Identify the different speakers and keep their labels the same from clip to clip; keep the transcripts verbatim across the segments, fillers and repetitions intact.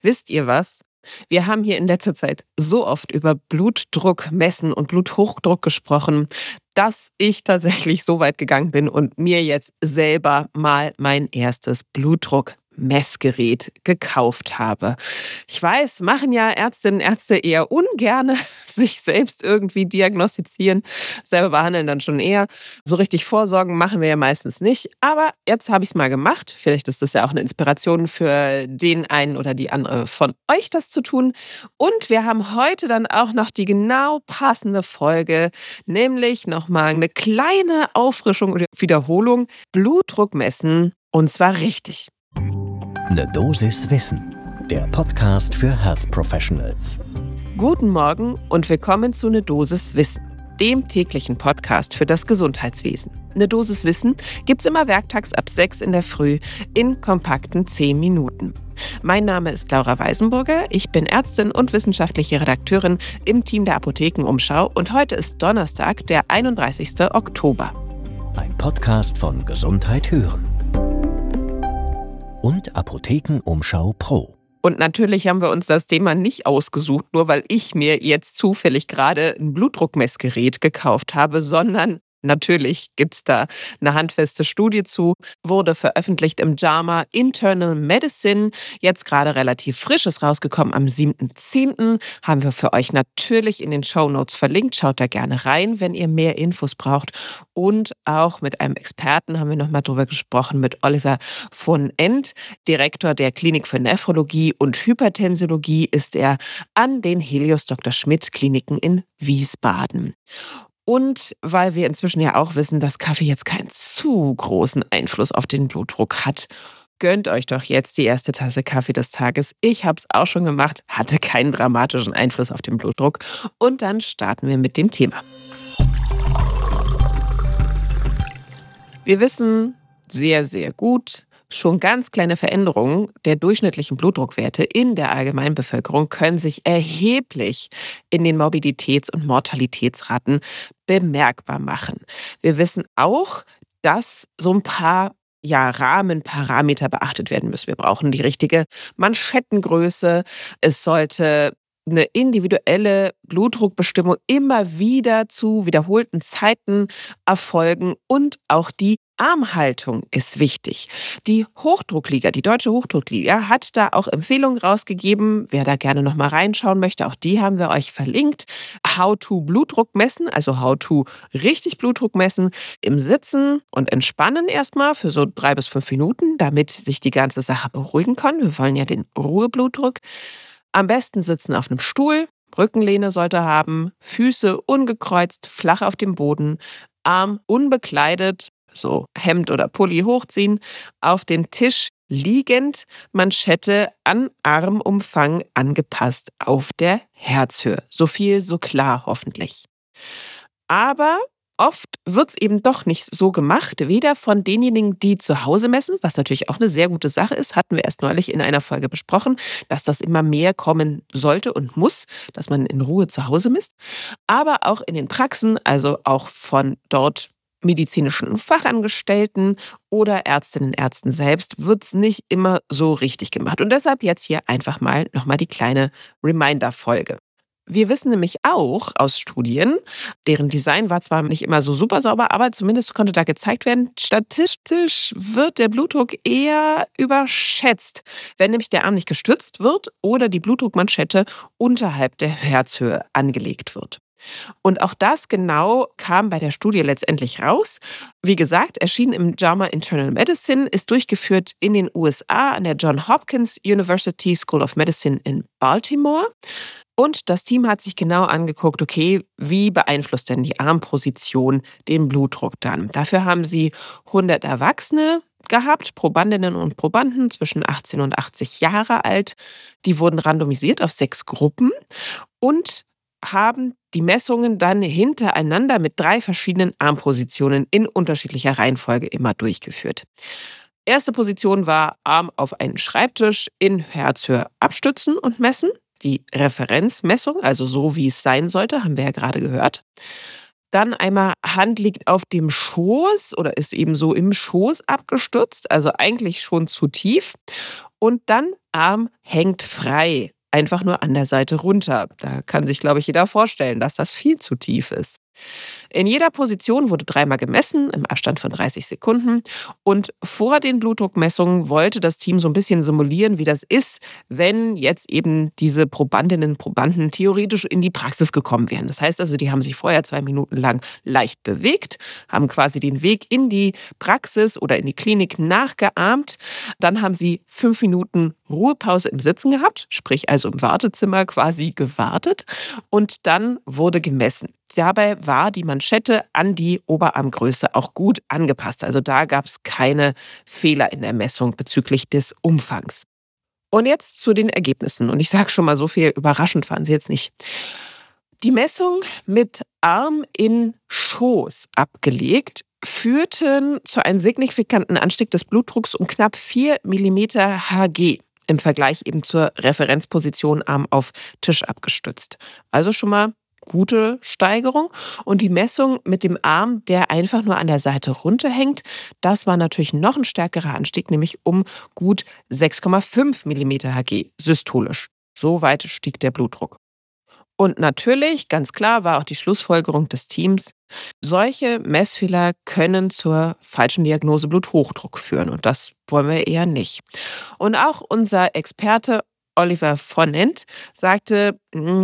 Speaker 1: Wisst ihr was? Wir haben hier in letzter Zeit so oft über Blutdruck messen und Bluthochdruck gesprochen, dass ich tatsächlich so weit gegangen bin und mir jetzt selber mal mein erstes Blutdruckmessgerät gekauft habe. Ich weiß, machen ja Ärztinnen und Ärzte eher ungerne, sich selbst irgendwie diagnostizieren, selber behandeln dann schon eher. So richtig vorsorgen machen wir ja meistens nicht. Aber jetzt habe ich es mal gemacht. Vielleicht ist das ja auch eine Inspiration für den einen oder die andere von euch, das zu tun. Und wir haben heute dann auch noch die genau passende Folge, nämlich nochmal eine kleine Auffrischung oder Wiederholung. Blutdruck messen und zwar richtig.
Speaker 2: Ne Dosis Wissen, der Podcast für Health Professionals.
Speaker 1: Guten Morgen und willkommen zu Ne Dosis Wissen, dem täglichen Podcast für das Gesundheitswesen. Ne Dosis Wissen gibt's immer werktags ab sechs in der Früh in kompakten zehn Minuten. Mein Name ist Laura Weisenburger, ich bin Ärztin und wissenschaftliche Redakteurin im Team der Apothekenumschau und heute ist Donnerstag, der einunddreißigster Oktober.
Speaker 2: Ein Podcast von Gesundheit hören und Apothekenumschau Pro.
Speaker 1: Und natürlich haben wir uns das Thema nicht ausgesucht, nur weil ich mir jetzt zufällig gerade ein Blutdruckmessgerät gekauft habe, sondern natürlich gibt es da eine handfeste Studie zu, wurde veröffentlicht im J A M A Internal Medicine, jetzt gerade relativ frisch, ist rausgekommen am siebten zehnten Haben wir für euch natürlich in den Shownotes verlinkt, schaut da gerne rein, wenn ihr mehr Infos braucht. Und auch mit einem Experten haben wir nochmal drüber gesprochen, mit Oliver von End, Direktor der Klinik für Nephrologie und Hypertensiologie ist er an den Helios Doktor Schmidt Kliniken in Wiesbaden. Und weil wir inzwischen ja auch wissen, dass Kaffee jetzt keinen zu großen Einfluss auf den Blutdruck hat, gönnt euch doch jetzt die erste Tasse Kaffee des Tages. Ich habe es auch schon gemacht, hatte keinen dramatischen Einfluss auf den Blutdruck. Und dann starten wir mit dem Thema. Wir wissen sehr, sehr gut, schon ganz kleine Veränderungen der durchschnittlichen Blutdruckwerte in der Allgemeinbevölkerung können sich erheblich in den Morbiditäts- und Mortalitätsraten bemerkbar machen. Wir wissen auch, dass so ein paar ja, Rahmenparameter beachtet werden müssen. Wir brauchen die richtige Manschettengröße. Es sollte eine individuelle Blutdruckbestimmung immer wieder zu wiederholten Zeiten erfolgen und auch die Armhaltung ist wichtig. Die Hochdruckliga, die Deutsche Hochdruckliga, hat da auch Empfehlungen rausgegeben. Wer da gerne noch mal reinschauen möchte, auch die haben wir euch verlinkt. How to Blutdruck messen, also how to richtig Blutdruck messen, im Sitzen und Entspannen erstmal für so drei bis fünf Minuten, damit sich die ganze Sache beruhigen kann. Wir wollen ja den Ruheblutdruck. Am besten sitzen auf einem Stuhl, Rückenlehne sollte haben, Füße ungekreuzt, flach auf dem Boden, Arm unbekleidet, so Hemd oder Pulli hochziehen, auf dem Tisch liegend, Manschette an Armumfang angepasst auf der Herzhöhe. So viel, so klar hoffentlich. Aber oft wird es eben doch nicht so gemacht, weder von denjenigen, die zu Hause messen, was natürlich auch eine sehr gute Sache ist, hatten wir erst neulich in einer Folge besprochen, dass das immer mehr kommen sollte und muss, dass man in Ruhe zu Hause misst, aber auch in den Praxen, also auch von dort medizinischen Fachangestellten oder Ärztinnen und Ärzten selbst, wird es nicht immer so richtig gemacht. Und deshalb jetzt hier einfach mal nochmal die kleine Reminder-Folge. Wir wissen nämlich auch aus Studien, deren Design war zwar nicht immer so super sauber, aber zumindest konnte da gezeigt werden, statistisch wird der Blutdruck eher überschätzt, wenn nämlich der Arm nicht gestützt wird oder die Blutdruckmanschette unterhalb der Herzhöhe angelegt wird. Und auch das genau kam bei der Studie letztendlich raus. Wie gesagt, erschien im J A M A Internal Medicine, ist durchgeführt in den U S A an der Johns Hopkins University School of Medicine in Baltimore. Und das Team hat sich genau angeguckt, okay, wie beeinflusst denn die Armposition den Blutdruck dann? Dafür haben sie hundert Erwachsene gehabt, Probandinnen und Probanden zwischen achtzehn und achtzig Jahre alt. Die wurden randomisiert auf sechs Gruppen und haben die Messungen dann hintereinander mit drei verschiedenen Armpositionen in unterschiedlicher Reihenfolge immer durchgeführt. Erste Position war Arm auf einen Schreibtisch in Herzhöhe abstützen und messen. Die Referenzmessung, also so wie es sein sollte, haben wir ja gerade gehört. Dann einmal Hand liegt auf dem Schoß oder ist eben so im Schoß abgestützt, also eigentlich schon zu tief. Und dann Arm hängt frei, einfach nur an der Seite runter. Da kann sich, glaube ich, jeder vorstellen, dass das viel zu tief ist. In jeder Position wurde dreimal gemessen, im Abstand von dreißig Sekunden. Und vor den Blutdruckmessungen wollte das Team so ein bisschen simulieren, wie das ist, wenn jetzt eben diese Probandinnen und Probanden theoretisch in die Praxis gekommen wären. Das heißt also, die haben sich vorher zwei Minuten lang leicht bewegt, haben quasi den Weg in die Praxis oder in die Klinik nachgeahmt. Dann haben sie fünf Minuten Ruhepause im Sitzen gehabt, sprich also im Wartezimmer quasi gewartet. Und dann wurde gemessen. Dabei war die Manschette an die Oberarmgröße auch gut angepasst. Also da gab es keine Fehler in der Messung bezüglich des Umfangs. Und jetzt zu den Ergebnissen. Und ich sage schon mal so viel, überraschend waren sie jetzt nicht. Die Messung mit Arm in Schoß abgelegt führten zu einem signifikanten Anstieg des Blutdrucks um knapp vier Millimeter Hg. Im Vergleich eben zur Referenzposition Arm auf Tisch abgestützt. Also schon mal gute Steigerung. Und die Messung mit dem Arm, der einfach nur an der Seite runterhängt, das war natürlich noch ein stärkerer Anstieg, nämlich um gut sechs Komma fünf Millimeter Hg systolisch. So weit stieg der Blutdruck. Und natürlich, ganz klar, war auch die Schlussfolgerung des Teams, solche Messfehler können zur falschen Diagnose Bluthochdruck führen. Und das wollen wir eher nicht. Und auch unser Experte Oliver von Ent sagte,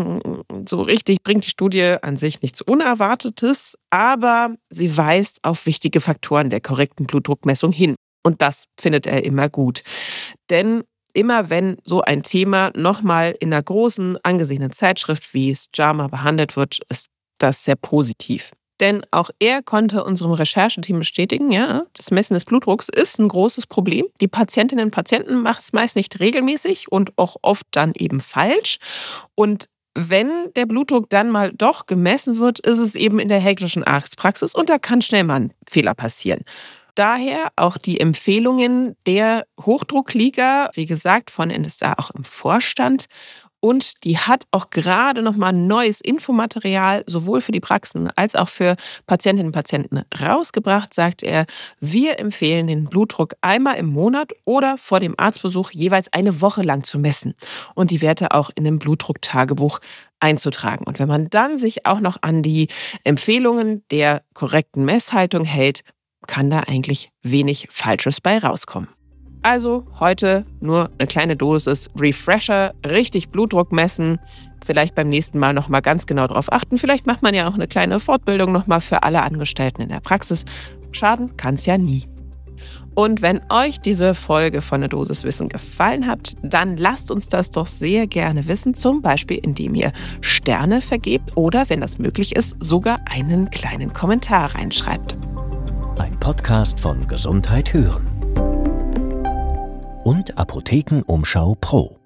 Speaker 1: so richtig bringt die Studie an sich nichts Unerwartetes, aber sie weist auf wichtige Faktoren der korrekten Blutdruckmessung hin. Und das findet er immer gut. Denn immer wenn so ein Thema nochmal in einer großen, angesehenen Zeitschrift wie S J A M A behandelt wird, ist das sehr positiv. Denn auch er konnte unserem Rechercheteam bestätigen, ja, das Messen des Blutdrucks ist ein großes Problem. Die Patientinnen und Patienten machen es meist nicht regelmäßig und auch oft dann eben falsch. Und wenn der Blutdruck dann mal doch gemessen wird, ist es eben in der hektischen Arztpraxis und da kann schnell mal ein Fehler passieren. Daher auch die Empfehlungen der Hochdruckliga, wie gesagt, von N S A auch im Vorstand. Und die hat auch gerade nochmal neues Infomaterial sowohl für die Praxen als auch für Patientinnen und Patienten rausgebracht, sagt er. Wir empfehlen den Blutdruck einmal im Monat oder vor dem Arztbesuch jeweils eine Woche lang zu messen und die Werte auch in einem Blutdrucktagebuch einzutragen. Und wenn man dann sich auch noch an die Empfehlungen der korrekten Messhaltung hält, kann da eigentlich wenig Falsches bei rauskommen. Also heute nur eine kleine Dosis Refresher, richtig Blutdruck messen, vielleicht beim nächsten Mal nochmal ganz genau darauf achten. Vielleicht macht man ja auch eine kleine Fortbildung nochmal für alle Angestellten in der Praxis. Schaden kann es ja nie. Und wenn euch diese Folge von der Dosis Wissen gefallen hat, dann lasst uns das doch sehr gerne wissen, zum Beispiel indem ihr Sterne vergebt oder, wenn das möglich ist, sogar einen kleinen Kommentar reinschreibt.
Speaker 2: Ein Podcast von Gesundheit hören und Apothekenumschau Pro.